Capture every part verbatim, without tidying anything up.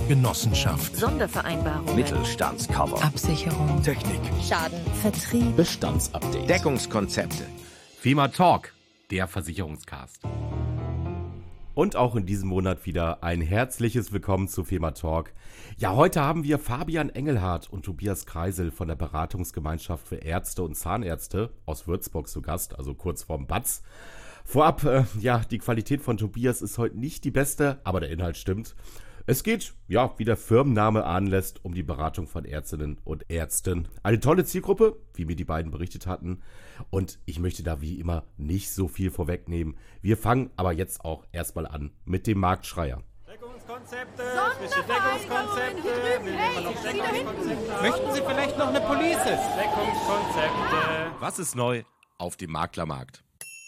Genossenschaft, Sondervereinbarung, Mittelstandscover, Absicherung, Technik, Schaden, Vertrieb, Bestandsupdate, Deckungskonzepte. FEMA Talk, der Versicherungscast. Und auch in diesem Monat wieder ein herzliches Willkommen zu FEMA Talk. Ja, heute haben wir Fabian Engelhardt und Tobias Kreisel von der Beratungsgemeinschaft für Ärzte und Zahnärzte aus Würzburg zu Gast, also kurz vorm B A Z. Vorab, äh, ja, die Qualität von Tobias ist heute nicht die beste, aber der Inhalt stimmt. Es geht, ja, wie der Firmenname anlässt, um die Beratung von Ärztinnen und Ärzten. Eine tolle Zielgruppe, wie mir die beiden berichtet hatten. Und ich möchte da wie immer nicht so viel vorwegnehmen. Wir fangen aber jetzt auch erstmal an mit dem Marktschreier. Deckungskonzepte, frische Deckungskonzepte, Hey, noch Deckungskonzepte. möchten Sie vielleicht noch eine Police? Deckungskonzepte. Was ist neu auf dem Maklermarkt?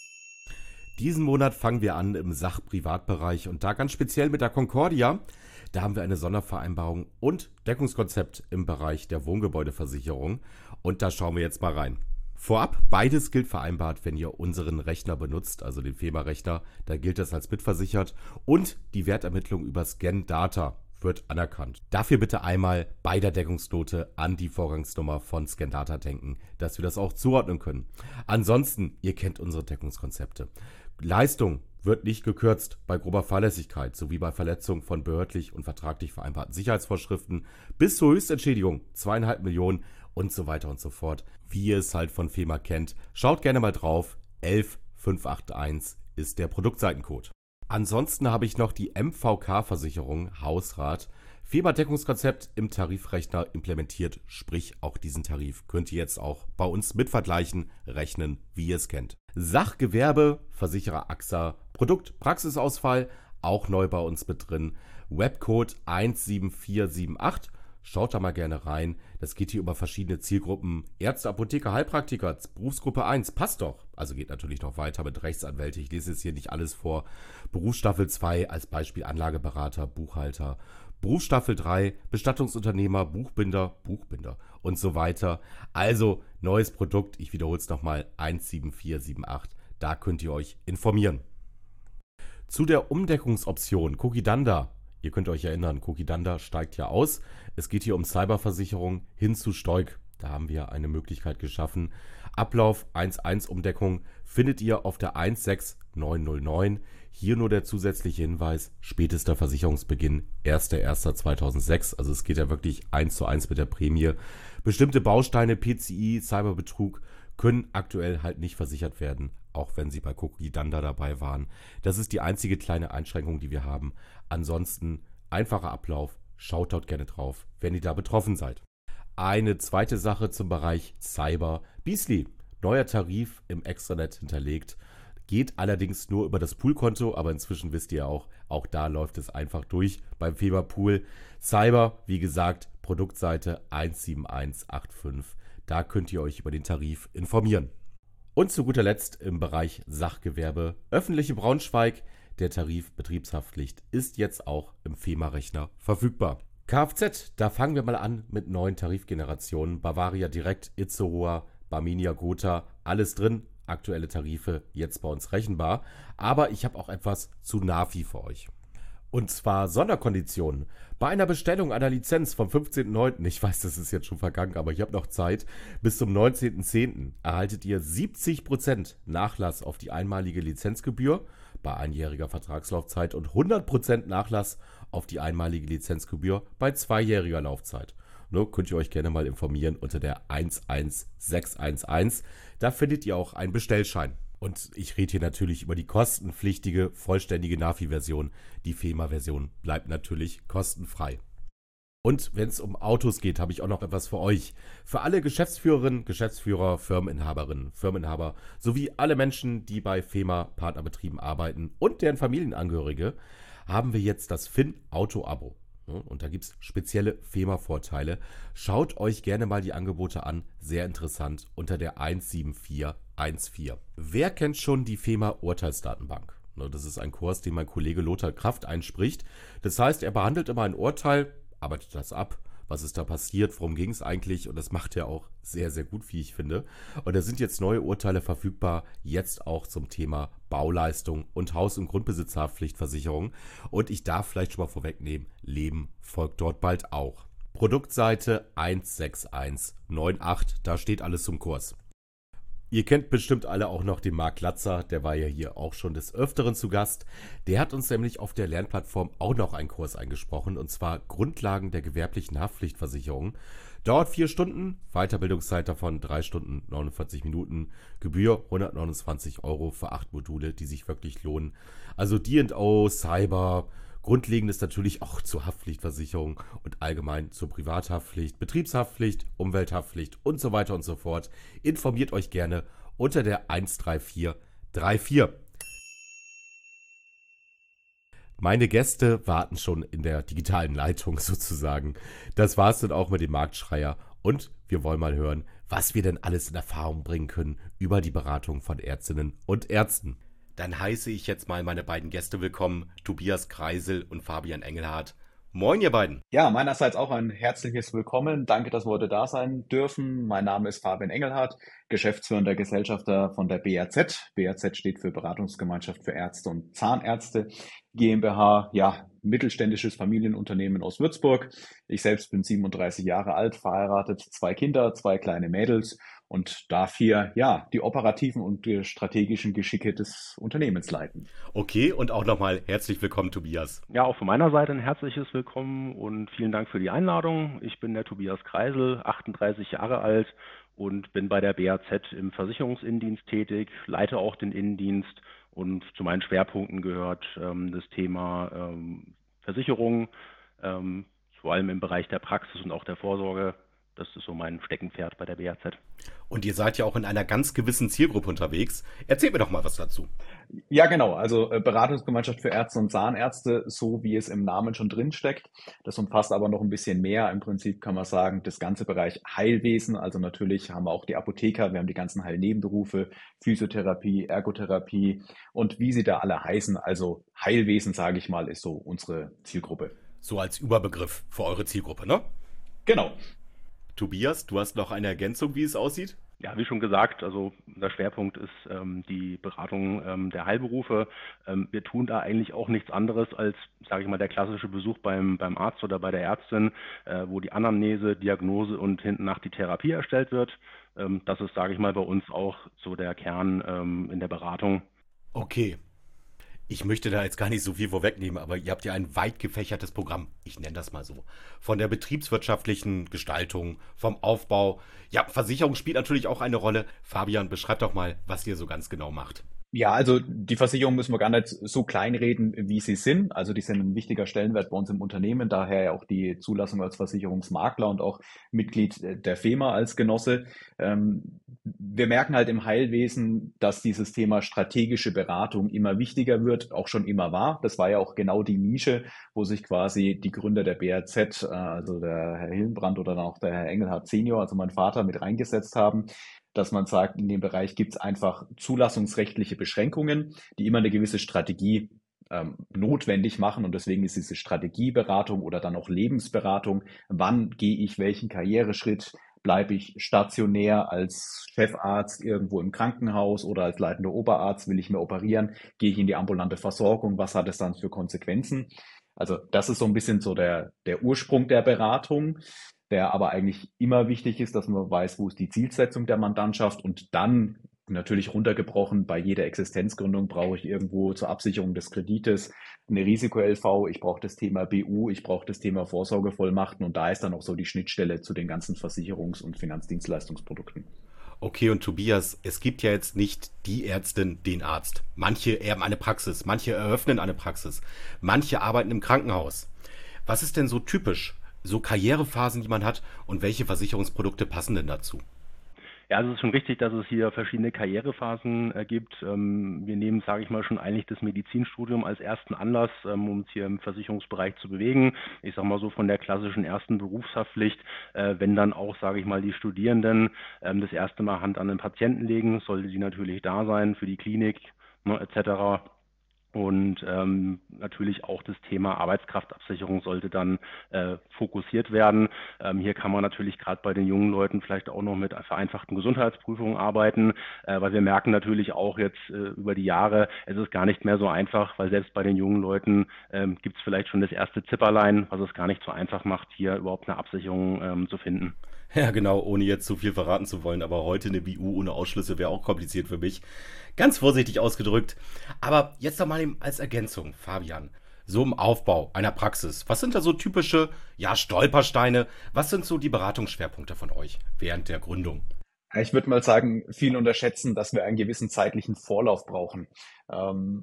Diesen Monat fangen wir an im Sach-Privatbereich und da ganz speziell mit der Concordia. Da haben wir eine Sondervereinbarung und Deckungskonzept im Bereich der Wohngebäudeversicherung und da schauen wir jetzt mal rein. Vorab, beides gilt vereinbart, wenn ihr unseren Rechner benutzt, also den FEMA-Rechner, da gilt das als mitversichert und die Wertermittlung über Scan-Data wird anerkannt. Dafür bitte einmal bei der Deckungsnote an die Vorgangsnummer von Scan-Data denken, dass wir das auch zuordnen können. Ansonsten, ihr kennt unsere Deckungskonzepte. Leistung wird nicht gekürzt bei grober Fahrlässigkeit sowie bei Verletzung von behördlich und vertraglich vereinbarten Sicherheitsvorschriften bis zur Höchstentschädigung zweieinhalb Millionen und so weiter und so fort. Wie ihr es halt von FEMA kennt, schaut gerne mal drauf. elf fünf acht eins ist der Produktseitencode. Ansonsten habe ich noch die M V K-Versicherung Hausrat. FEMA-Deckungskonzept im Tarifrechner implementiert, sprich auch diesen Tarif könnt ihr jetzt auch bei uns mitvergleichen, rechnen, wie ihr es kennt. Sachgewerbe, Versicherer A X A, Produkt Praxisausfall, auch neu bei uns mit drin. Webcode eins sieben vier sieben acht, schaut da mal gerne rein. Das geht hier über verschiedene Zielgruppen. Ärzte, Apotheker, Heilpraktiker, Berufsgruppe eins, passt doch. Also geht natürlich noch weiter mit Rechtsanwälte. Ich lese jetzt hier nicht alles vor. Berufsstaffel zwei als Beispiel Anlageberater, Buchhalter. Berufsstaffel drei, Bestattungsunternehmer, Buchbinder, Buchbinder und so weiter. Also neues Produkt, ich wiederhole es nochmal, eins sieben vier sieben acht, da könnt ihr euch informieren. Zu der Umdeckungsoption Cookie-Danda, ihr könnt euch erinnern, Cookie-Danda steigt ja aus. Es geht hier um Cyberversicherung hin zu Stoik. Da haben wir eine Möglichkeit geschaffen. Ablauf eins Punkt eins Umdeckung findet ihr auf der eins sechs neun null neun. Hier nur der zusätzliche Hinweis, spätester Versicherungsbeginn erster erster zweitausendsechs. Also es geht ja wirklich eins zu eins mit der Prämie. Bestimmte Bausteine, P C I, Cyberbetrug können aktuell halt nicht versichert werden, auch wenn sie bei Cookie-Danda dabei waren. Das ist die einzige kleine Einschränkung, die wir haben. Ansonsten einfacher Ablauf, schaut dort gerne drauf, wenn ihr da betroffen seid. Eine zweite Sache zum Bereich Cyber. Beazley, neuer Tarif im Extranet hinterlegt. Geht allerdings nur über das Poolkonto, aber inzwischen wisst ihr auch, auch da läuft es einfach durch beim FEMA Pool. Cyber, wie gesagt, Produktseite eins sieben eins acht fünf. Da könnt ihr euch über den Tarif informieren. Und zu guter Letzt im Bereich Sachgewerbe, öffentliche Braunschweig. Der Tarif Betriebshaftpflicht ist jetzt auch im FEMA-Rechner verfügbar. Kfz, da fangen wir mal an mit neuen Tarifgenerationen. Bavaria Direkt, Itzehoe, Barmenia Gotha, alles drin. Aktuelle Tarife jetzt bei uns rechenbar. Aber ich habe auch etwas zu Nafi für euch. Und zwar Sonderkonditionen. Bei einer Bestellung einer Lizenz vom fünfzehnten neunten, ich weiß, das ist jetzt schon vergangen, aber ich habe noch Zeit, bis zum neunzehnten zehnten erhaltet ihr siebzig Prozent Nachlass auf die einmalige Lizenzgebühr bei einjähriger Vertragslaufzeit und hundert Prozent Nachlass auf die einmalige Lizenzgebühr bei zweijähriger Laufzeit. Ne, könnt ihr euch gerne mal informieren unter der eins eins sechs eins eins. Da findet ihr auch einen Bestellschein. Und ich rede hier natürlich über die kostenpflichtige, vollständige Nafi-Version. Die FEMA-Version bleibt natürlich kostenfrei. Und wenn es um Autos geht, habe ich auch noch etwas für euch. Für alle Geschäftsführerinnen, Geschäftsführer, Firmeninhaberinnen, Firmeninhaber sowie alle Menschen, die bei FEMA-Partnerbetrieben arbeiten und deren Familienangehörige, haben wir jetzt das F I N-Auto-Abo. Und da gibt es spezielle FEMA-Vorteile. Schaut euch gerne mal die Angebote an. Sehr interessant unter der eins sieben vier eins vier. Wer kennt schon die FEMA-Urteilsdatenbank? Das ist ein Kurs, den mein Kollege Lothar Kraft einspricht. Das heißt, er behandelt immer ein Urteil, arbeitet das ab, was ist da passiert, worum ging es eigentlich, und das macht er auch sehr, sehr gut, wie ich finde. Und da sind jetzt neue Urteile verfügbar, jetzt auch zum Thema Bauleistung und Haus- und Grundbesitzhaftpflichtversicherung. Und ich darf vielleicht schon mal vorwegnehmen, Leben folgt dort bald auch. Produktseite eins sechs eins neun acht, da steht alles zum Kurs. Ihr kennt bestimmt alle auch noch den Marc Latzer, der war ja hier auch schon des Öfteren zu Gast. Der hat uns nämlich auf der Lernplattform auch noch einen Kurs eingesprochen, und zwar Grundlagen der gewerblichen Haftpflichtversicherung. Dauert vier Stunden, Weiterbildungszeit davon drei Stunden neunundvierzig Minuten, Gebühr hundertneunundzwanzig Euro für acht Module, die sich wirklich lohnen. Also D und O, Cyber, Grundlegendes natürlich auch zur Haftpflichtversicherung und allgemein zur Privathaftpflicht, Betriebshaftpflicht, Umwelthaftpflicht und so weiter und so fort. Informiert euch gerne unter der eins drei vier drei vier. Meine Gäste warten schon in der digitalen Leitung sozusagen. Das war's dann auch mit dem Marktschreier und wir wollen mal hören, was wir denn alles in Erfahrung bringen können über die Beratung von Ärztinnen und Ärzten. Dann heiße ich jetzt mal meine beiden Gäste willkommen, Tobias Kreisel und Fabian Engelhardt. Moin, ihr beiden. Ja, meinerseits auch ein herzliches Willkommen. Danke, dass wir heute da sein dürfen. Mein Name ist Fabian Engelhardt, geschäftsführender Gesellschafter von der B R Z. B R Z steht für Beratungsgemeinschaft für Ärzte und Zahnärzte GmbH. Ja, mittelständisches Familienunternehmen aus Würzburg. Ich selbst bin siebenunddreißig Jahre alt, verheiratet, zwei Kinder, zwei kleine Mädels und darf hier ja die operativen und die strategischen Geschicke des Unternehmens leiten. Okay, und auch nochmal herzlich willkommen, Tobias. Ja, auch von meiner Seite ein herzliches Willkommen und vielen Dank für die Einladung. Ich bin der Tobias Kreisel, achtunddreißig Jahre alt und bin bei der B A Z im Versicherungsinnendienst tätig, leite auch den Innendienst und zu meinen Schwerpunkten gehört ähm, das Thema ähm, Versicherung, ähm, vor allem im Bereich der Praxis und auch der Vorsorge. Das ist so mein Steckenpferd bei der B A Z. Und ihr seid ja auch in einer ganz gewissen Zielgruppe unterwegs. Erzählt mir doch mal was dazu. Ja, genau. Also äh, Beratungsgemeinschaft für Ärzte und Zahnärzte, so wie es im Namen schon drin steckt. Das umfasst aber noch ein bisschen mehr. Im Prinzip kann man sagen, das ganze Bereich Heilwesen. Also natürlich haben wir auch die Apotheker, wir haben die ganzen Heilnebenberufe, Physiotherapie, Ergotherapie und wie sie da alle heißen. Also Heilwesen, sage ich mal, ist so unsere Zielgruppe. So als Überbegriff für eure Zielgruppe, ne? Genau. Tobias, du hast noch eine Ergänzung, wie es aussieht? Ja, wie schon gesagt, also der Schwerpunkt ist ähm, die Beratung ähm, der Heilberufe. Ähm, wir tun da eigentlich auch nichts anderes als, sage ich mal, der klassische Besuch beim, beim Arzt oder bei der Ärztin, äh, wo die Anamnese, Diagnose und hinten nach die Therapie erstellt wird. Ähm, das ist, sage ich mal, bei uns auch so der Kern ähm, in der Beratung. Okay. Ich möchte da jetzt gar nicht so viel vorwegnehmen, aber ihr habt ja ein weit gefächertes Programm, ich nenne das mal so. Von der betriebswirtschaftlichen Gestaltung, vom Aufbau. Ja, Versicherung spielt natürlich auch eine Rolle. Fabian, beschreibt doch mal, was ihr so ganz genau macht. Ja, also die Versicherungen müssen wir gar nicht so kleinreden, wie sie sind. Also die sind ein wichtiger Stellenwert bei uns im Unternehmen, daher ja auch die Zulassung als Versicherungsmakler und auch Mitglied der FEMA als Genosse. Ähm, wir merken halt im Heilwesen, dass dieses Thema strategische Beratung immer wichtiger wird, auch schon immer war. Das war ja auch genau die Nische, wo sich quasi die Gründer der B R Z, äh, also der Herr Hillenbrand oder dann auch der Herr Engelhardt Senior, also mein Vater, mit reingesetzt haben, dass man sagt, in dem Bereich gibt es einfach zulassungsrechtliche Beschränkungen, die immer eine gewisse Strategie ähm, notwendig machen. Und deswegen ist diese Strategieberatung oder dann auch Lebensberatung, wann gehe ich welchen Karriereschritt, bleibe ich stationär als Chefarzt irgendwo im Krankenhaus oder als leitender Oberarzt, will ich mehr operieren, gehe ich in die ambulante Versorgung, was hat es dann für Konsequenzen? Also das ist so ein bisschen so der, der Ursprung der Beratung, der aber eigentlich immer wichtig ist, dass man weiß, wo ist die Zielsetzung der Mandantschaft und dann natürlich runtergebrochen, bei jeder Existenzgründung brauche ich irgendwo zur Absicherung des Kredites eine Risiko-L V, ich brauche das Thema B U, ich brauche das Thema Vorsorgevollmachten und da ist dann auch so die Schnittstelle zu den ganzen Versicherungs- und Finanzdienstleistungsprodukten. Okay, und Tobias, es gibt ja jetzt nicht die Ärztin, den Arzt. Manche erben eine Praxis, manche eröffnen eine Praxis, manche arbeiten im Krankenhaus. Was ist denn so typisch? So Karrierephasen, die man hat und welche Versicherungsprodukte passen denn dazu? Ja, also es ist schon richtig, dass es hier verschiedene Karrierephasen äh, gibt. Ähm, wir nehmen, sage ich mal, schon eigentlich das Medizinstudium als ersten Anlass, ähm, um uns hier im Versicherungsbereich zu bewegen. Ich sage mal so von der klassischen ersten Berufshaftpflicht, äh, wenn dann auch, sage ich mal, die Studierenden ähm, das erste Mal Hand an den Patienten legen, sollte die natürlich da sein für die Klinik, ne, et cetera. Und ähm, natürlich auch das Thema Arbeitskraftabsicherung sollte dann äh, fokussiert werden. Ähm, hier kann man natürlich gerade bei den jungen Leuten vielleicht auch noch mit vereinfachten Gesundheitsprüfungen arbeiten, äh, weil wir merken natürlich auch jetzt äh, über die Jahre, es ist gar nicht mehr so einfach, weil selbst bei den jungen Leuten ähm, gibt es vielleicht schon das erste Zipperlein, was es gar nicht so einfach macht, hier überhaupt eine Absicherung ähm, zu finden. Ja, genau, ohne jetzt zu viel verraten zu wollen, aber heute eine B U ohne Ausschlüsse wäre auch kompliziert für mich. Ganz vorsichtig ausgedrückt. Aber jetzt noch mal eben als Ergänzung, Fabian. So im Aufbau einer Praxis. Was sind da so typische, ja, Stolpersteine? Was sind so die Beratungsschwerpunkte von euch während der Gründung? Ja, ich würde mal sagen, viele unterschätzen, dass wir einen gewissen zeitlichen Vorlauf brauchen. Ähm,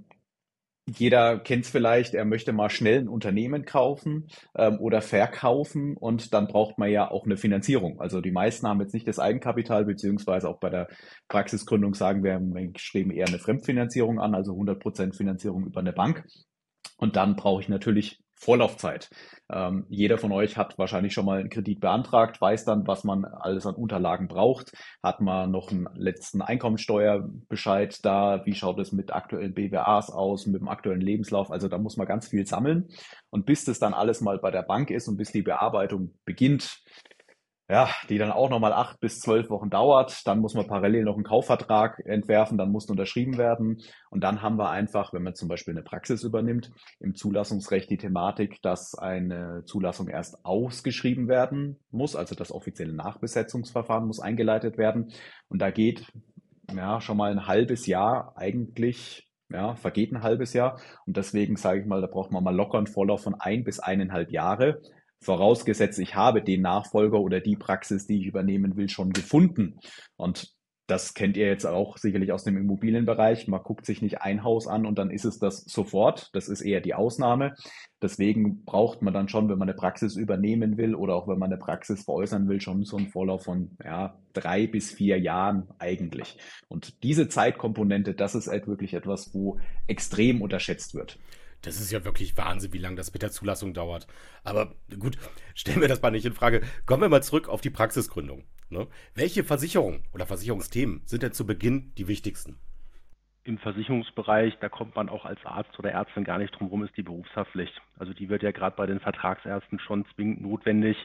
Jeder kennt es vielleicht, er möchte mal schnell ein Unternehmen kaufen ähm, oder verkaufen und dann braucht man ja auch eine Finanzierung. Also die meisten haben jetzt nicht das Eigenkapital, beziehungsweise auch bei der Praxisgründung sagen wir, wir streben eher eine Fremdfinanzierung an, also hundert Prozent Finanzierung über eine Bank. Und dann brauche ich natürlich Vorlaufzeit. Ähm, jeder von euch hat wahrscheinlich schon mal einen Kredit beantragt, weiß dann, was man alles an Unterlagen braucht. Hat man noch einen letzten Einkommensteuerbescheid da? Wie schaut es mit aktuellen B W As aus, mit dem aktuellen Lebenslauf? Also da muss man ganz viel sammeln. Und bis das dann alles mal bei der Bank ist und bis die Bearbeitung beginnt, ja, die dann auch nochmal acht bis zwölf Wochen dauert. Dann muss man parallel noch einen Kaufvertrag entwerfen, dann muss unterschrieben werden. Und dann haben wir einfach, wenn man zum Beispiel eine Praxis übernimmt, im Zulassungsrecht die Thematik, dass eine Zulassung erst ausgeschrieben werden muss. Also das offizielle Nachbesetzungsverfahren muss eingeleitet werden. Und da geht ja schon mal ein halbes Jahr eigentlich, ja, vergeht ein halbes Jahr. Und deswegen sage ich mal, da braucht man mal locker einen Vorlauf von ein bis eineinhalb Jahre. Vorausgesetzt, ich habe den Nachfolger oder die Praxis, die ich übernehmen will, schon gefunden. Und das kennt ihr jetzt auch sicherlich aus dem Immobilienbereich. Man guckt sich nicht ein Haus an und dann ist es das sofort. Das ist eher die Ausnahme. Deswegen braucht man dann schon, wenn man eine Praxis übernehmen will oder auch wenn man eine Praxis veräußern will, schon so einen Vorlauf von ja, drei bis vier Jahren eigentlich. Und diese Zeitkomponente, das ist halt wirklich etwas, wo extrem unterschätzt wird. Das ist ja wirklich Wahnsinn, wie lange das mit der Zulassung dauert. Aber gut, stellen wir das mal nicht in Frage. Kommen wir mal zurück auf die Praxisgründung. Ne? Welche Versicherungen oder Versicherungsthemen sind denn zu Beginn die wichtigsten? Im Versicherungsbereich, da kommt man auch als Arzt oder Ärztin gar nicht drum rum, ist die Berufshaftpflicht. Also die wird ja gerade bei den Vertragsärzten schon zwingend notwendig,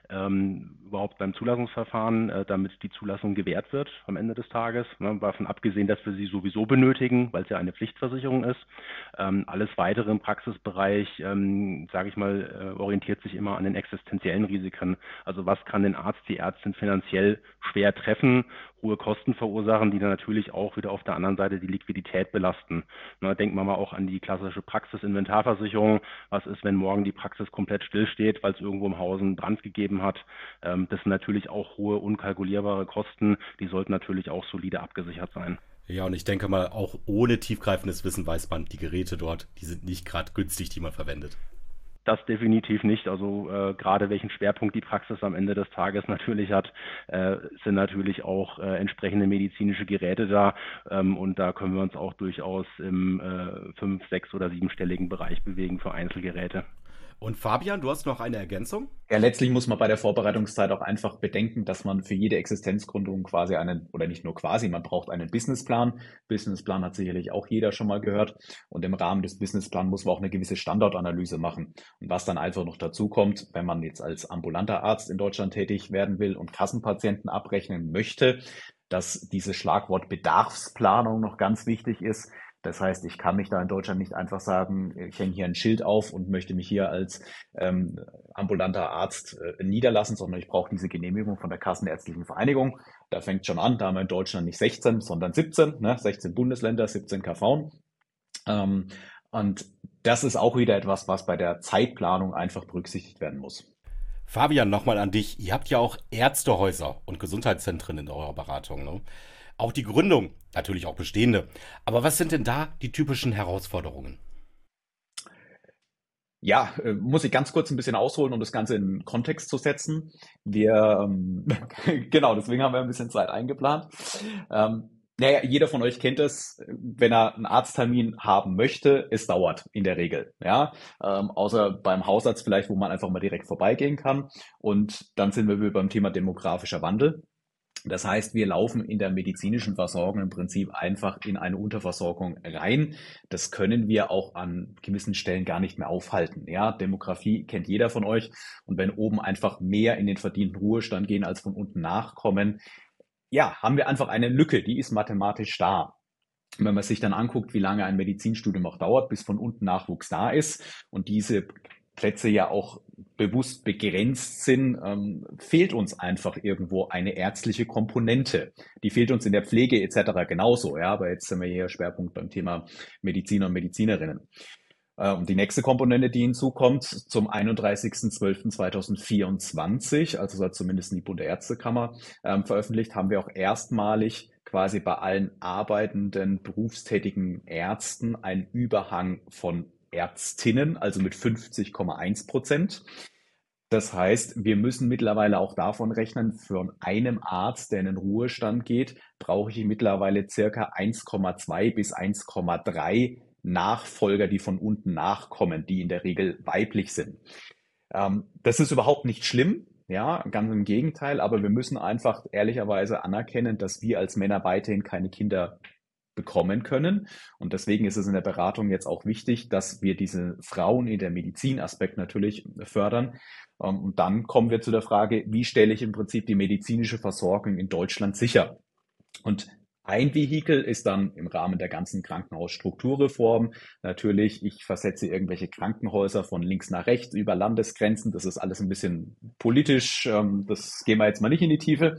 ähm, überhaupt beim Zulassungsverfahren, äh, damit die Zulassung gewährt wird am Ende des Tages. Ne, davon abgesehen, dass wir sie sowieso benötigen, weil es ja eine Pflichtversicherung ist. Ähm, alles weitere im Praxisbereich, ähm, sage ich mal, äh, orientiert sich immer an den existenziellen Risiken. Also was kann den Arzt, die Ärztin finanziell schwer treffen, hohe Kosten verursachen, die dann natürlich auch wieder auf der anderen Seite die Liquidität belasten. Na, denken wir mal auch an die klassische Praxisinventarversicherung. Was ist, wenn morgen die Praxis komplett stillsteht, weil es irgendwo im Haus einen Brand gegeben hat? Ähm, das sind natürlich auch hohe, unkalkulierbare Kosten. Die sollten natürlich auch solide abgesichert sein. Ja, und ich denke mal, auch ohne tiefgreifendes Wissen weiß man, die Geräte dort, die sind nicht gerade günstig, die man verwendet. Das definitiv nicht. Also äh, gerade welchen Schwerpunkt die Praxis am Ende des Tages natürlich hat, äh, sind natürlich auch äh, entsprechende medizinische Geräte da. Ähm, und da können wir uns auch durchaus im äh, fünf-, sechs- oder siebenstelligen Bereich bewegen für Einzelgeräte. Und Fabian, du hast noch eine Ergänzung? Ja, letztlich muss man bei der Vorbereitungszeit auch einfach bedenken, dass man für jede Existenzgründung quasi einen, oder nicht nur quasi, man braucht einen Businessplan. Businessplan hat sicherlich auch jeder schon mal gehört. Und im Rahmen des Businessplans muss man auch eine gewisse Standortanalyse machen. Und was dann einfach noch dazu kommt, wenn man jetzt als ambulanter Arzt in Deutschland tätig werden will und Kassenpatienten abrechnen möchte, dass dieses Schlagwort Bedarfsplanung noch ganz wichtig ist. Das heißt, ich kann mich da in Deutschland nicht einfach sagen, ich hänge hier ein Schild auf und möchte mich hier als ähm, ambulanter Arzt äh, niederlassen, sondern ich brauche diese Genehmigung von der Kassenärztlichen Vereinigung. Da fängt schon an, da haben wir in Deutschland nicht sechzehn, sondern siebzehn, ne? sechzehn Bundesländer, siebzehn K V. Ähm, und das ist auch wieder etwas, was bei der Zeitplanung einfach berücksichtigt werden muss. Fabian, nochmal an dich. Ihr habt ja auch Ärztehäuser und Gesundheitszentren in eurer Beratung, ne? Auch die Gründung, natürlich auch bestehende. Aber was sind denn da die typischen Herausforderungen? Ja, äh, muss ich ganz kurz ein bisschen ausholen, um das Ganze in Kontext zu setzen. Wir, ähm, genau, deswegen haben wir ein bisschen Zeit eingeplant. Ähm, naja, jeder von euch kennt es, wenn er einen Arzttermin haben möchte, es dauert in der Regel, ja, ähm, außer beim Hausarzt vielleicht, wo man einfach mal direkt vorbeigehen kann. Und dann sind wir wieder beim Thema demografischer Wandel. Das heißt, wir laufen in der medizinischen Versorgung im Prinzip einfach in eine Unterversorgung rein. Das können wir auch an gewissen Stellen gar nicht mehr aufhalten. Ja, Demografie kennt jeder von euch. Und wenn oben einfach mehr in den verdienten Ruhestand gehen, als von unten nachkommen, ja, haben wir einfach eine Lücke, die ist mathematisch da. Und wenn man sich dann anguckt, wie lange ein Medizinstudium auch dauert, bis von unten Nachwuchs da ist und diese Plätze ja auch bewusst begrenzt sind, ähm, fehlt uns einfach irgendwo eine ärztliche Komponente. Die fehlt uns in der Pflege et cetera genauso. Ja, aber jetzt sind wir hier Schwerpunkt beim Thema Mediziner und Medizinerinnen. Äh, und die nächste Komponente, die hinzukommt, zum einunddreißigsten zwölften zweitausendvierundzwanzig, also hat zumindest die Bundesärztekammer ähm, veröffentlicht, haben wir auch erstmalig quasi bei allen arbeitenden, berufstätigen Ärzten einen Überhang von Ärztinnen, also mit fünfzig Komma eins Prozent. Das heißt, wir müssen mittlerweile auch davon rechnen, für einen Arzt, der in den Ruhestand geht, brauche ich mittlerweile circa eins Komma zwei bis eins Komma drei Nachfolger, die von unten nachkommen, die in der Regel weiblich sind. Ähm, das ist überhaupt nicht schlimm, ja, ganz im Gegenteil, aber wir müssen einfach ehrlicherweise anerkennen, dass wir als Männer weiterhin keine Kinder bekommen können. Und deswegen ist es in der Beratung jetzt auch wichtig, dass wir diese Frauen in der Medizinaspekt natürlich fördern. Und dann kommen wir zu der Frage, wie stelle ich im Prinzip die medizinische Versorgung in Deutschland sicher? Und ein Vehikel ist dann im Rahmen der ganzen Krankenhausstrukturreform natürlich, ich versetze irgendwelche Krankenhäuser von links nach rechts über Landesgrenzen. Das ist alles ein bisschen politisch, das gehen wir jetzt mal nicht in die Tiefe.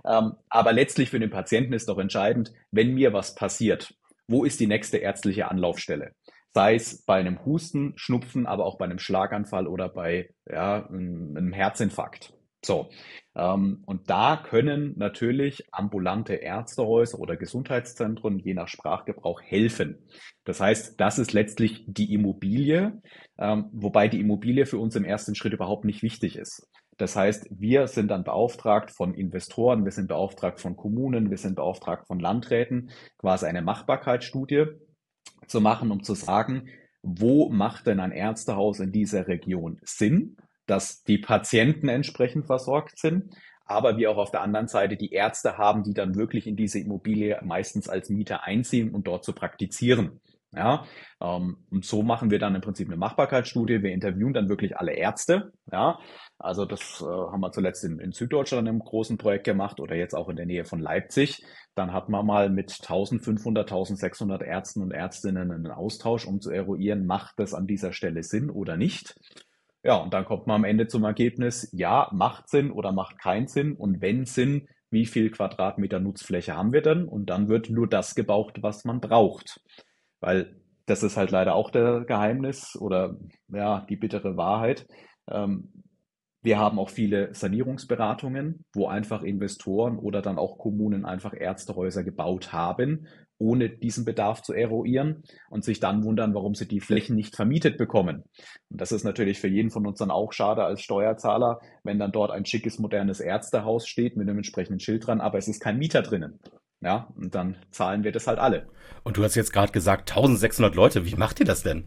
Aber letztlich für den Patienten ist doch entscheidend, wenn mir was passiert, wo ist die nächste ärztliche Anlaufstelle? Sei es bei einem Husten, Schnupfen, aber auch bei einem Schlaganfall oder bei ja, einem Herzinfarkt. So, ähm, und da können natürlich ambulante Ärztehäuser oder Gesundheitszentren je nach Sprachgebrauch helfen. Das heißt, das ist letztlich die Immobilie, ähm, wobei die Immobilie für uns im ersten Schritt überhaupt nicht wichtig ist. Das heißt, wir sind dann beauftragt von Investoren, wir sind beauftragt von Kommunen, wir sind beauftragt von Landräten, quasi eine Machbarkeitsstudie zu machen, um zu sagen, wo macht denn ein Ärztehaus in dieser Region Sinn, dass die Patienten entsprechend versorgt sind, aber wir auch auf der anderen Seite die Ärzte haben, die dann wirklich in diese Immobilie meistens als Mieter einziehen und dort zu praktizieren. Ja, ähm, und so machen wir dann im Prinzip eine Machbarkeitsstudie. Wir interviewen dann wirklich alle Ärzte. Ja, also das äh, haben wir zuletzt in, in Süddeutschland im großen Projekt gemacht oder jetzt auch in der Nähe von Leipzig. Dann hat man mal mit eintausendfünfhundert, eintausendsechshundert Ärzten und Ärztinnen einen Austausch, um zu eruieren, macht das an dieser Stelle Sinn oder nicht. Ja, und dann kommt man am Ende zum Ergebnis, ja, macht Sinn oder macht keinen Sinn. Und wenn Sinn, wie viel Quadratmeter Nutzfläche haben wir denn? Und dann wird nur das gebaut, was man braucht. Weil das ist halt leider auch der Geheimnis oder ja, die bittere Wahrheit. Ähm, wir haben auch viele Sanierungsberatungen, wo einfach Investoren oder dann auch Kommunen einfach Ärztehäuser gebaut haben, ohne diesen Bedarf zu eruieren und sich dann wundern, warum sie die Flächen nicht vermietet bekommen. Und das ist natürlich für jeden von uns dann auch schade als Steuerzahler, wenn dann dort ein schickes, modernes Ärztehaus steht mit einem entsprechenden Schild dran, aber es ist kein Mieter drinnen. Ja, und dann zahlen wir das halt alle. Und du hast jetzt gerade gesagt, eintausendsechshundert Leute. Wie macht ihr das denn?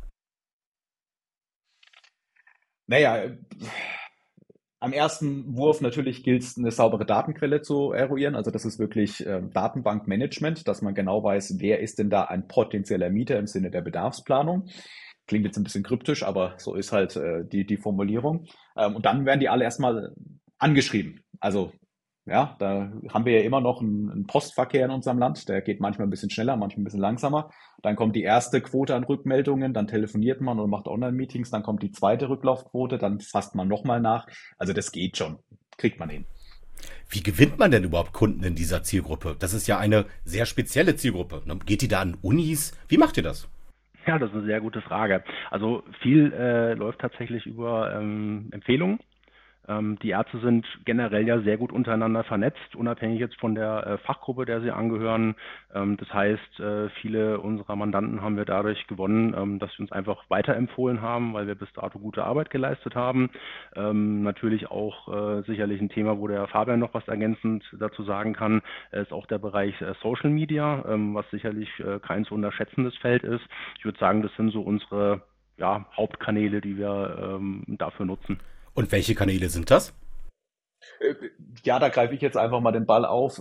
Naja, am ersten Wurf natürlich gilt es, eine saubere Datenquelle zu eruieren. Also das ist wirklich äh, Datenbankmanagement, dass man genau weiß, wer ist denn da ein potenzieller Mieter im Sinne der Bedarfsplanung. Klingt jetzt ein bisschen kryptisch, aber so ist halt äh, die, die Formulierung. Ähm, und dann werden die alle erstmal angeschrieben. Also ja, da haben wir ja immer noch einen, einen Postverkehr in unserem Land, der geht manchmal ein bisschen schneller, manchmal ein bisschen langsamer. Dann kommt die erste Quote an Rückmeldungen, dann telefoniert man und macht Online-Meetings, dann kommt die zweite Rücklaufquote, dann fasst man nochmal nach. Also das geht schon, kriegt man hin. Wie gewinnt man denn überhaupt Kunden in dieser Zielgruppe? Das ist ja eine sehr spezielle Zielgruppe. Geht die da an Unis? Wie macht ihr das? Ja, das ist eine sehr gute Frage. Also viel äh, läuft tatsächlich über ähm, Empfehlungen. Ähm, die Ärzte sind generell ja sehr gut untereinander vernetzt, unabhängig jetzt von der äh, Fachgruppe, der sie angehören. Ähm, das heißt, äh, viele unserer Mandanten haben wir dadurch gewonnen, ähm, dass sie uns einfach weiterempfohlen haben, weil wir bis dato gute Arbeit geleistet haben. Ähm, natürlich auch äh, sicherlich ein Thema, wo der Fabian noch was ergänzend dazu sagen kann, äh, ist auch der Bereich äh, Social Media, ähm, was sicherlich äh, kein zu unterschätzendes Feld ist. Ich würde sagen, das sind so unsere ja, Hauptkanäle, die wir ähm, dafür nutzen. Und welche Kanäle sind das? Äh, Ja, da greife ich jetzt einfach mal den Ball auf. Äh,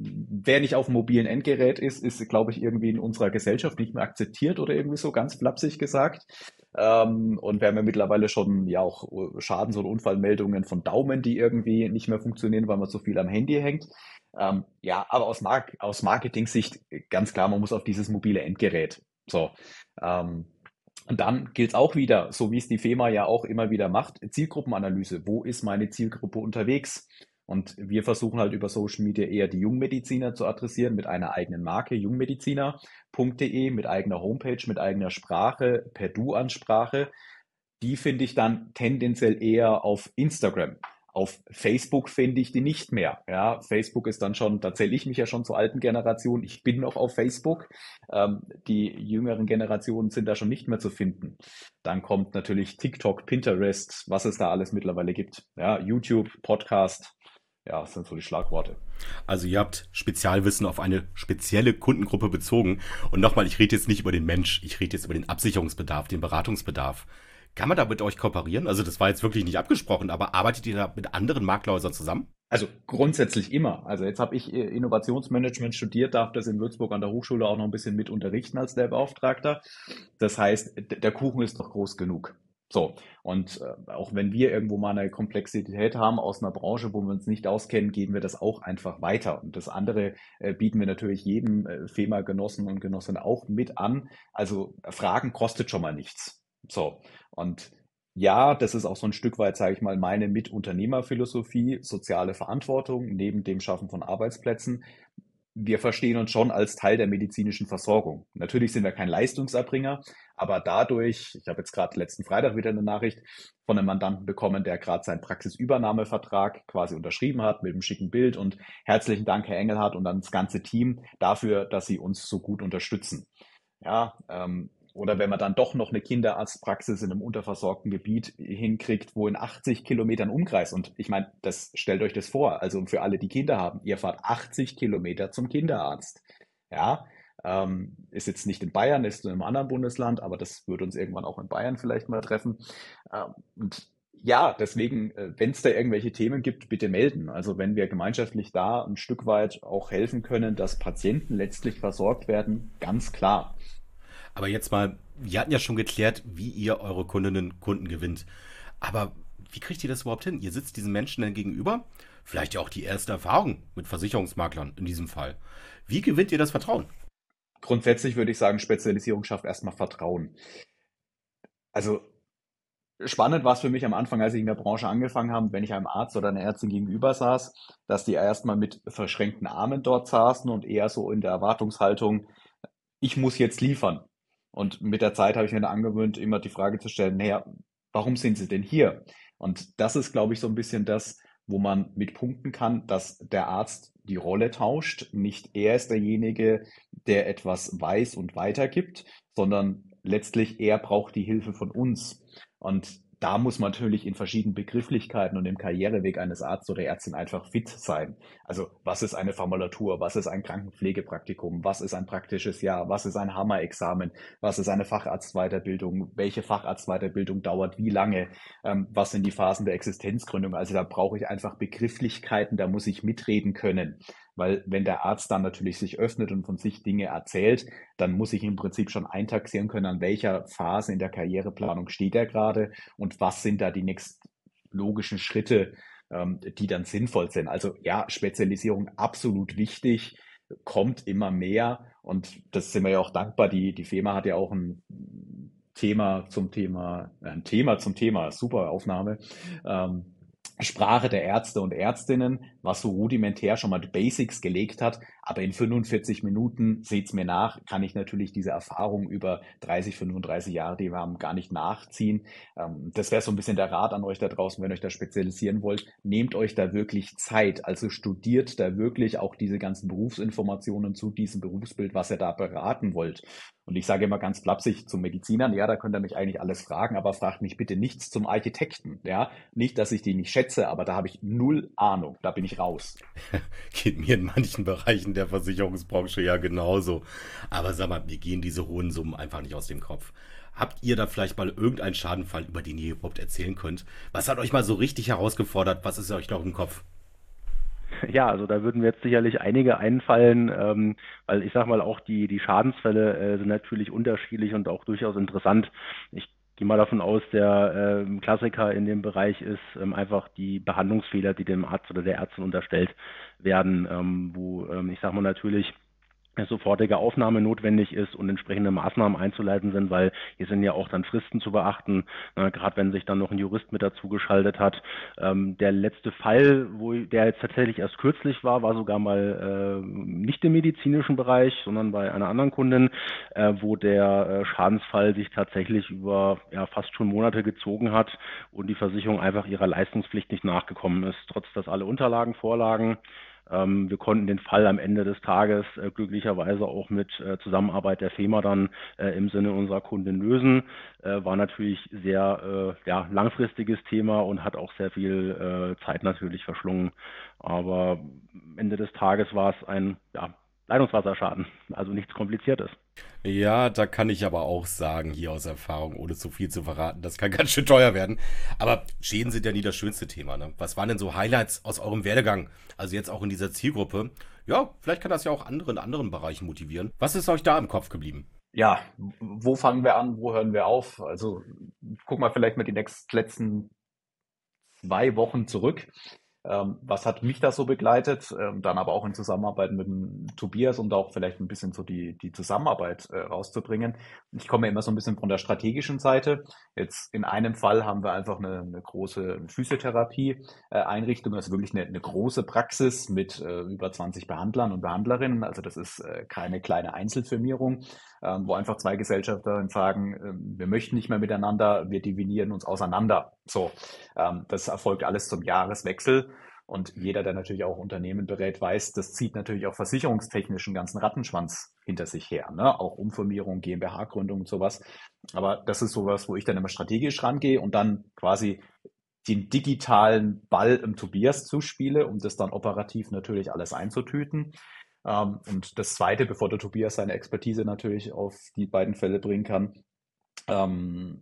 Wer nicht auf dem mobilen Endgerät ist, ist, glaube ich, irgendwie in unserer Gesellschaft nicht mehr akzeptiert oder irgendwie so ganz flapsig gesagt. Ähm, Und wir haben ja mittlerweile schon ja auch äh, Schadens- und Unfallmeldungen von Daumen, die irgendwie nicht mehr funktionieren, weil man so viel am Handy hängt. Ähm, Ja, aber aus Mark aus Marketing-Sicht äh, ganz klar, man muss auf dieses mobile Endgerät. So. Ähm, Und dann gilt es auch wieder, so wie es die FEMA ja auch immer wieder macht, Zielgruppenanalyse. Wo ist meine Zielgruppe unterwegs? Und wir versuchen halt über Social Media eher die Jungmediziner zu adressieren mit einer eigenen Marke, jungmediziner punkt de, mit eigener Homepage, mit eigener Sprache, per Du-Ansprache. Die finde ich dann tendenziell eher auf Instagram. Auf Facebook finde ich die nicht mehr. Ja, Facebook ist dann schon, da zähle ich mich ja schon zur alten Generation. Ich bin noch auf Facebook. Ähm, die jüngeren Generationen sind da schon nicht mehr zu finden. Dann kommt natürlich TikTok, Pinterest, was es da alles mittlerweile gibt. Ja, YouTube, Podcast. Ja, das sind so die Schlagworte. Also ihr habt Spezialwissen auf eine spezielle Kundengruppe bezogen. Und nochmal, ich rede jetzt nicht über den Mensch, ich rede jetzt über den Absicherungsbedarf, den Beratungsbedarf. Kann man da mit euch kooperieren? Also das war jetzt wirklich nicht abgesprochen, aber arbeitet ihr da mit anderen Maklerhäusern zusammen? Also grundsätzlich immer. Also jetzt habe ich äh, Innovationsmanagement studiert, darf das in Würzburg an der Hochschule auch noch ein bisschen mit unterrichten als Lehrbeauftragter. Das heißt, d- der Kuchen ist noch groß genug. So, und äh, auch wenn wir irgendwo mal eine Komplexität haben aus einer Branche, wo wir uns nicht auskennen, geben wir das auch einfach weiter. Und das andere äh, bieten wir natürlich jedem äh, FEMA-Genossen und Genossinnen auch mit an. Also Fragen kostet schon mal nichts. So, und ja, das ist auch so ein Stück weit, sage ich mal, meine Mitunternehmerphilosophie, soziale Verantwortung neben dem Schaffen von Arbeitsplätzen. Wir verstehen uns schon als Teil der medizinischen Versorgung. Natürlich sind wir kein Leistungserbringer, aber dadurch, ich habe jetzt gerade letzten Freitag wieder eine Nachricht von einem Mandanten bekommen, der gerade seinen Praxisübernahmevertrag quasi unterschrieben hat mit einem schicken Bild und herzlichen Dank, Herr Engelhardt und dann das ganze Team dafür, dass Sie uns so gut unterstützen. Ja, ähm, oder wenn man dann doch noch eine Kinderarztpraxis in einem unterversorgten Gebiet hinkriegt, wo in achtzig Kilometern Umkreis, und ich meine, das stellt euch das vor, also für alle, die Kinder haben, ihr fahrt achtzig Kilometer zum Kinderarzt. Ja, ähm, ist jetzt nicht in Bayern, ist in einem anderen Bundesland, aber das würde uns irgendwann auch in Bayern vielleicht mal treffen. Ähm, und ja, deswegen, äh, wenn es da irgendwelche Themen gibt, bitte melden. Also wenn wir gemeinschaftlich da ein Stück weit auch helfen können, dass Patienten letztlich versorgt werden, ganz klar. Aber jetzt mal, wir hatten ja schon geklärt, wie ihr eure Kundinnen und Kunden gewinnt. Aber wie kriegt ihr das überhaupt hin? Ihr sitzt diesen Menschen dann gegenüber, vielleicht ja auch die erste Erfahrung mit Versicherungsmaklern in diesem Fall. Wie gewinnt ihr das Vertrauen? Grundsätzlich würde ich sagen, Spezialisierung schafft erstmal Vertrauen. Also spannend war es für mich am Anfang, als ich in der Branche angefangen habe, wenn ich einem Arzt oder einer Ärztin gegenüber saß, dass die erstmal mit verschränkten Armen dort saßen und eher so in der Erwartungshaltung, ich muss jetzt liefern. Und mit der Zeit habe ich mir dann angewöhnt, immer die Frage zu stellen, naja, warum sind Sie denn hier? Und das ist, glaube ich, so ein bisschen das, wo man mit punkten kann, dass der Arzt die Rolle tauscht. Nicht er ist derjenige, der etwas weiß und weitergibt, sondern letztlich er braucht die Hilfe von uns. Und da muss man natürlich in verschiedenen Begrifflichkeiten und im Karriereweg eines Arztes oder Ärztin einfach fit sein. Also was ist eine Formulatur, was ist ein Krankenpflegepraktikum, was ist ein praktisches Jahr, was ist ein Hammerexamen, was ist eine Facharztweiterbildung, welche Facharztweiterbildung dauert wie lange, ähm, was sind die Phasen der Existenzgründung. Also da brauche ich einfach Begrifflichkeiten, da muss ich mitreden können. Weil wenn der Arzt dann natürlich sich öffnet und von sich Dinge erzählt, dann muss ich im Prinzip schon eintaxieren können, an welcher Phase in der Karriereplanung steht er gerade und was sind da die nächsten logischen Schritte, ähm, die dann sinnvoll sind. Also ja, Spezialisierung absolut wichtig, kommt immer mehr und das sind wir ja auch dankbar. Die, die FEMA hat ja auch ein Thema zum Thema, ein Thema zum Thema, super Aufnahme, ähm, Sprache der Ärzte und Ärztinnen, was so rudimentär schon mal die Basics gelegt hat. Aber in fünfundvierzig Minuten, seht's mir nach, kann ich natürlich diese Erfahrung über dreißig, fünfunddreißig Jahre, die wir haben, gar nicht nachziehen. Ähm, das wäre so ein bisschen der Rat an euch da draußen, wenn ihr euch da spezialisieren wollt. Nehmt euch da wirklich Zeit. Also studiert da wirklich auch diese ganzen Berufsinformationen zu diesem Berufsbild, was ihr da beraten wollt. Und ich sage immer ganz flapsig zu Medizinern, ja, da könnt ihr mich eigentlich alles fragen, aber fragt mich bitte nichts zum Architekten. Ja, nicht, dass ich die nicht schätze, aber da habe ich null Ahnung. Da bin ich raus. Geht mir in manchen Bereichen der Versicherungsbranche ja genauso. Aber sag mal, mir gehen diese hohen Summen einfach nicht aus dem Kopf. Habt ihr da vielleicht mal irgendeinen Schadenfall, über den ihr überhaupt erzählen könnt? Was hat euch mal so richtig herausgefordert? Was ist euch noch im Kopf? Ja, also da würden mir jetzt sicherlich einige einfallen, ähm, weil ich sag mal auch die, die Schadensfälle äh, sind natürlich unterschiedlich und auch durchaus interessant. Ich gehe mal davon aus, der ähm, Klassiker in dem Bereich ist ähm, einfach die Behandlungsfehler, die dem Arzt oder der Ärztin unterstellt werden, ähm, wo ähm, ich sag mal natürlich sofortige Aufnahme notwendig ist und entsprechende Maßnahmen einzuleiten sind, weil hier sind ja auch dann Fristen zu beachten, ne, gerade wenn sich dann noch ein Jurist mit dazu geschaltet hat. Ähm, der letzte Fall, wo der jetzt tatsächlich erst kürzlich war, war sogar mal äh, nicht im medizinischen Bereich, sondern bei einer anderen Kundin, äh, wo der äh, Schadensfall sich tatsächlich über ja, fast schon Monate gezogen hat und die Versicherung einfach ihrer Leistungspflicht nicht nachgekommen ist, trotz dass alle Unterlagen vorlagen. Ähm, wir konnten den Fall am Ende des Tages äh, glücklicherweise auch mit äh, Zusammenarbeit der FEMA dann äh, im Sinne unserer Kundin lösen. Äh, war natürlich sehr äh, ja, langfristiges Thema und hat auch sehr viel äh, Zeit natürlich verschlungen. Aber am Ende des Tages war es ein ja, Leitungswasserschaden, also nichts Kompliziertes. Ja, da kann ich aber auch sagen, hier aus Erfahrung, ohne zu viel zu verraten, das kann ganz schön teuer werden. Aber Schäden sind ja nie das schönste Thema, ne? Was waren denn so Highlights aus eurem Werdegang? Also jetzt auch in dieser Zielgruppe. Ja, vielleicht kann das ja auch andere in anderen Bereichen motivieren. Was ist euch da im Kopf geblieben? Ja, wo fangen wir an, wo hören wir auf? Also guck mal vielleicht mal die nächst, letzten zwei Wochen zurück. Ähm, was hat mich da so begleitet? Ähm, dann aber auch in Zusammenarbeit mit dem Tobias, um da auch vielleicht ein bisschen so die, die Zusammenarbeit äh, rauszubringen. Ich komme ja immer so ein bisschen von der strategischen Seite. Jetzt in einem Fall haben wir einfach eine, eine große Physiotherapie-Einrichtung, also wirklich eine, eine große Praxis mit äh, über zwanzig Behandlern und Behandlerinnen. Also das ist äh, keine kleine Einzelfirmierung, ähm, wo einfach zwei Gesellschafter sagen, äh, wir möchten nicht mehr miteinander, wir dividieren uns auseinander. So, ähm, das erfolgt alles zum Jahreswechsel. Und jeder, der natürlich auch Unternehmen berät, weiß, das zieht natürlich auch versicherungstechnisch einen ganzen Rattenschwanz hinter sich her, ne? Auch Umfirmierung, GmbH-Gründung und sowas. Aber das ist sowas, wo ich dann immer strategisch rangehe und dann quasi den digitalen Ball im Tobias zuspiele, um das dann operativ natürlich alles einzutüten. Ähm, und das Zweite, bevor der Tobias seine Expertise natürlich auf die beiden Fälle bringen kann, ähm,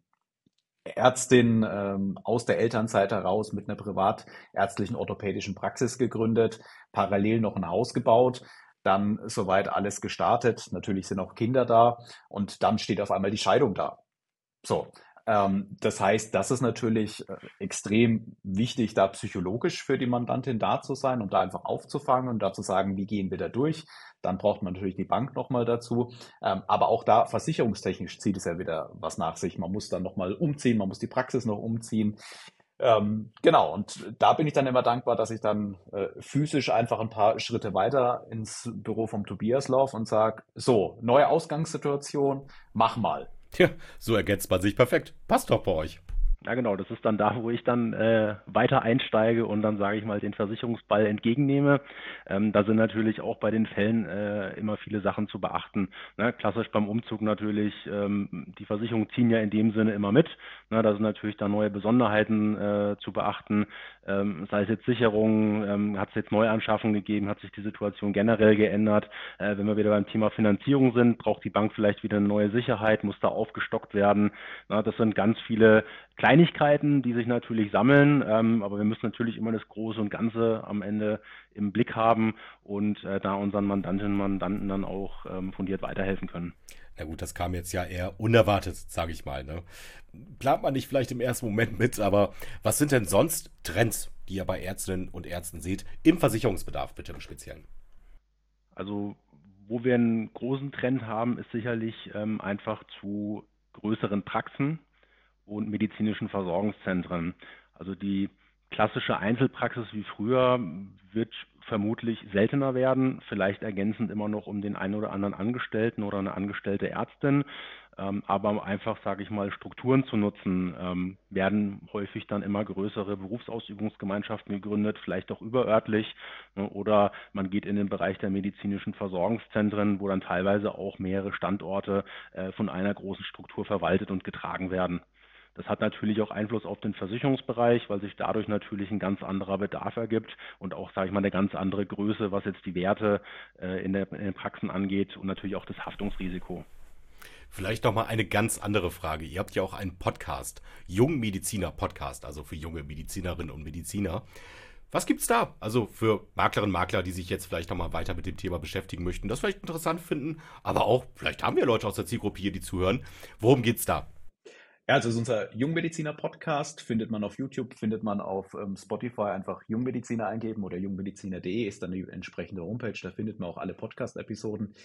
Ärztin ähm, aus der Elternzeit heraus mit einer privatärztlichen orthopädischen Praxis gegründet, parallel noch ein Haus gebaut, dann soweit alles gestartet. Natürlich sind auch Kinder da und dann steht auf einmal die Scheidung da. So, ähm, das heißt, das ist natürlich äh, extrem wichtig, da psychologisch für die Mandantin da zu sein und da einfach aufzufangen und da zu sagen, wie gehen wir da durch. Dann braucht man natürlich die Bank nochmal dazu. Ähm, aber auch da versicherungstechnisch zieht es ja wieder was nach sich. Man muss dann nochmal umziehen, man muss die Praxis noch umziehen. Ähm, genau, und da bin ich dann immer dankbar, dass ich dann äh, physisch einfach ein paar Schritte weiter ins Büro vom Tobias laufe und sage, so, neue Ausgangssituation, mach mal. Tja, so ergänzt man sich perfekt. Passt doch bei euch. Ja, genau, das ist dann da, wo ich dann äh, weiter einsteige und dann, sage ich mal, den Versicherungsball entgegennehme. Ähm, da sind natürlich auch bei den Fällen äh, immer viele Sachen zu beachten. Ne? Klassisch beim Umzug natürlich, ähm, die Versicherungen ziehen ja in dem Sinne immer mit. Ne? Da sind natürlich da neue Besonderheiten äh, zu beachten. Ähm, sei es jetzt Sicherungen, ähm, hat es jetzt Neuanschaffungen gegeben, hat sich die Situation generell geändert. Äh, wenn wir wieder beim Thema Finanzierung sind, braucht die Bank vielleicht wieder eine neue Sicherheit, muss da aufgestockt werden. Na, das sind ganz viele Kleinigkeiten, die sich natürlich sammeln, ähm, aber wir müssen natürlich immer das Große und Ganze am Ende im Blick haben und äh, da unseren Mandantinnen und Mandanten dann auch ähm, fundiert weiterhelfen können. Na gut, das kam jetzt ja eher unerwartet, sage ich mal. Ne? Plant man nicht vielleicht im ersten Moment mit, aber was sind denn sonst Trends, die ihr bei Ärztinnen und Ärzten seht, im Versicherungsbedarf bitte im Speziellen? Also wo wir einen großen Trend haben, ist sicherlich ähm, einfach zu größeren Praxen und medizinischen Versorgungszentren. Also die klassische Einzelpraxis wie früher wird vermutlich seltener werden, vielleicht ergänzend immer noch um den einen oder anderen Angestellten oder eine angestellte Ärztin, ähm, aber einfach, sage ich mal, Strukturen zu nutzen, ähm, werden häufig dann immer größere Berufsausübungsgemeinschaften gegründet, vielleicht auch überörtlich, ne, oder man geht in den Bereich der medizinischen Versorgungszentren, wo dann teilweise auch mehrere Standorte äh, von einer großen Struktur verwaltet und getragen werden. Das hat natürlich auch Einfluss auf den Versicherungsbereich, weil sich dadurch natürlich ein ganz anderer Bedarf ergibt und auch, sage ich mal, eine ganz andere Größe, was jetzt die Werte äh, in, der, in den Praxen angeht und natürlich auch das Haftungsrisiko. Vielleicht nochmal eine ganz andere Frage. Ihr habt ja auch einen Podcast, Jungmediziner-Podcast, also für junge Medizinerinnen und Mediziner. Was gibt's da? Also für Maklerinnen und Makler, die sich jetzt vielleicht nochmal weiter mit dem Thema beschäftigen möchten, das vielleicht interessant finden, aber auch, vielleicht haben wir Leute aus der Zielgruppe hier, die zuhören. Worum geht's da? Ja, also es ist unser Jungmediziner-Podcast, findet man auf YouTube, findet man auf ähm, Spotify, einfach Jungmediziner eingeben oder jungmediziner punkt de ist dann die entsprechende Homepage, da findet man auch alle Podcast-Episoden.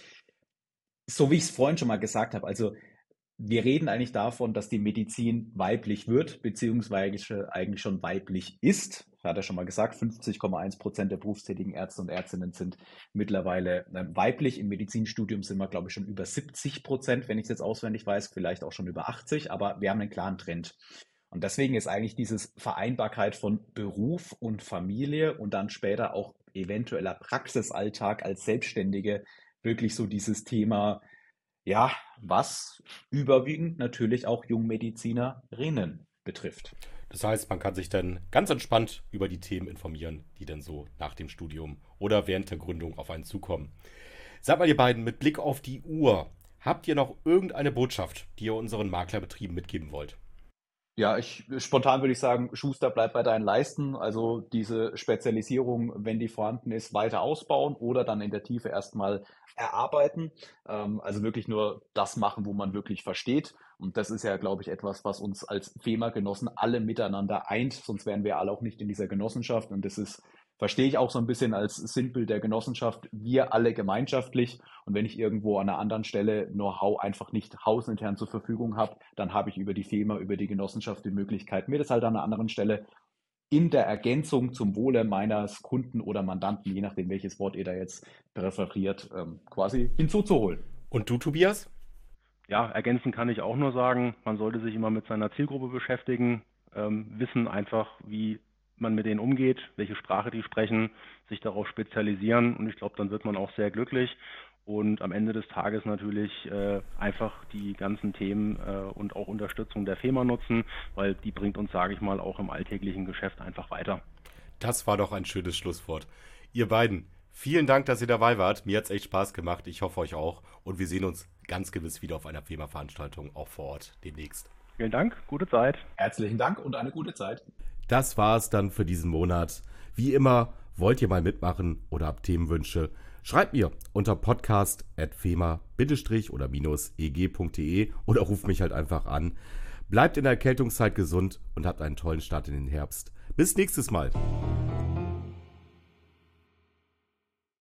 So wie ich es vorhin schon mal gesagt habe, also wir reden eigentlich davon, dass die Medizin weiblich wird, beziehungsweise eigentlich schon weiblich ist. Hat er schon mal gesagt, fünfzig Komma eins Prozent der berufstätigen Ärzte und Ärztinnen sind mittlerweile äh, weiblich. Im Medizinstudium sind wir, glaube ich, schon über siebzig Prozent, wenn ich es jetzt auswendig weiß, vielleicht auch schon über achtzig, aber wir haben einen klaren Trend. Und deswegen ist eigentlich dieses Vereinbarkeit von Beruf und Familie und dann später auch eventueller Praxisalltag als Selbstständige wirklich so dieses Thema, ja, was überwiegend natürlich auch Jungmedizinerinnen betrifft. Das heißt, man kann sich dann ganz entspannt über die Themen informieren, die dann so nach dem Studium oder während der Gründung auf einen zukommen. Sagt mal, ihr beiden, mit Blick auf die Uhr, habt ihr noch irgendeine Botschaft, die ihr unseren Maklerbetrieben mitgeben wollt? Ja, ich spontan würde ich sagen, Schuster, bleib bei deinen Leisten. Also diese Spezialisierung, wenn die vorhanden ist, weiter ausbauen oder dann in der Tiefe erstmal erarbeiten. Ähm, also wirklich nur das machen, wo man wirklich versteht. Und das ist ja, glaube ich, etwas, was uns als FEMA-Genossen alle miteinander eint. Sonst wären wir alle auch nicht in dieser Genossenschaft. Und das ist, verstehe ich auch so ein bisschen als Sinnbild der Genossenschaft, wir alle gemeinschaftlich. Und wenn ich irgendwo an einer anderen Stelle Know-how einfach nicht hausintern zur Verfügung habe, dann habe ich über die FEMA, über die Genossenschaft die Möglichkeit, mir das halt an einer anderen Stelle in der Ergänzung zum Wohle meines Kunden oder Mandanten, je nachdem welches Wort ihr da jetzt präferiert, ähm, quasi hinzuzuholen. Und du, Tobias? Ja, ergänzend kann ich auch nur sagen, man sollte sich immer mit seiner Zielgruppe beschäftigen, ähm, wissen einfach, wie man mit denen umgeht, welche Sprache die sprechen, sich darauf spezialisieren und ich glaube, dann wird man auch sehr glücklich und am Ende des Tages natürlich äh, einfach die ganzen Themen äh, und auch Unterstützung der FEMA nutzen, weil die bringt uns, sage ich mal, auch im alltäglichen Geschäft einfach weiter. Das war doch ein schönes Schlusswort. Ihr beiden, vielen Dank, dass ihr dabei wart. Mir hat es echt Spaß gemacht. Ich hoffe euch auch. Und wir sehen uns ganz gewiss wieder auf einer FEMA-Veranstaltung, auch vor Ort demnächst. Vielen Dank, gute Zeit. Herzlichen Dank und eine gute Zeit. Das war es dann für diesen Monat. Wie immer, wollt ihr mal mitmachen oder habt Themenwünsche? Schreibt mir unter podcast at fema oder minus e g punkt de oder ruft mich halt einfach an. Bleibt in der Erkältungszeit gesund und habt einen tollen Start in den Herbst. Bis nächstes Mal.